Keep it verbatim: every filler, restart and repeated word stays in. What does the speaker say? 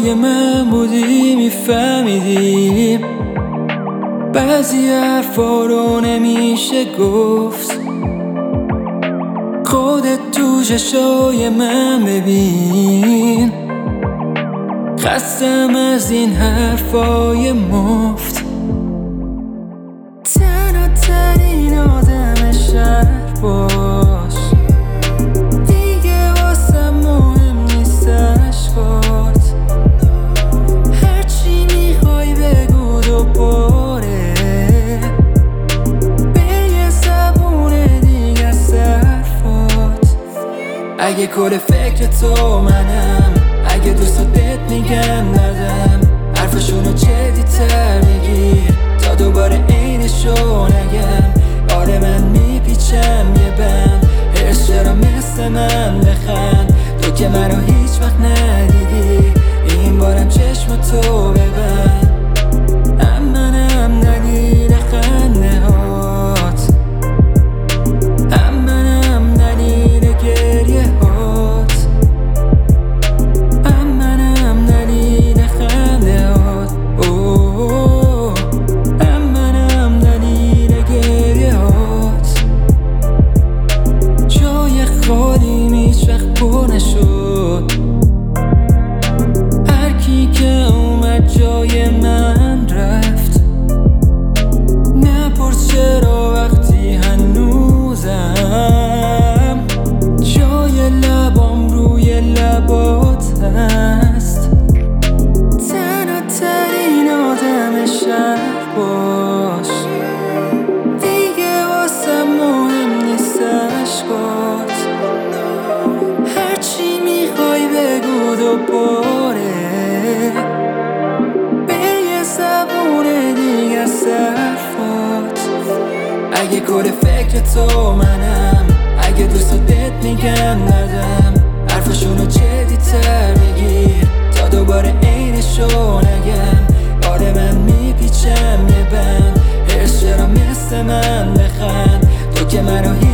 جای من بودی میفهمیدی بعضی حرفا رو نمیشه گفت. خودت تو چشای من ببین، خستم از این حرفای مفت. تنها ترین آدم شهر باش، دیگه واسم مهم نیست عشقات. هرچی میخوای بگو دوباره، به یه زبون دیگه صرفات. اگه کل فکر تو منم، اگه دوستات بهت میگن ندم، حرفشونو جدی تر بگیر تا دوباره عینشو نگم. آره من میپیچم یه بند، هرس چرا مثل من بخند. تو که منو هیچ وقت ندیدی، این بارم چشم تو ببند. منم دلیل خنده هات، منم دلیل گریه هات، منم دلیل خنده هات، اوه منم دلیل گریه هات. جای خالی هیچ وقت پر نشد، هر کی که اومد جای من رفت. نپرس چرا وقتی هنوزم جای لبام روی لبات هست. تنها ترین آدم شهر باش، دیگه واسم مهم نیست عشقات. هرچی میخوای بگو دوباره، به یه زبون دیگه صرفات. اگه کل فکر تو منم، اگه دوستات بهت میگن ندم، حرفشونو جدی تر بگیر تا دوباره عینشو نگم. آره من میپیچم یه بند، هرس چرا مثل من بخند. تو که منو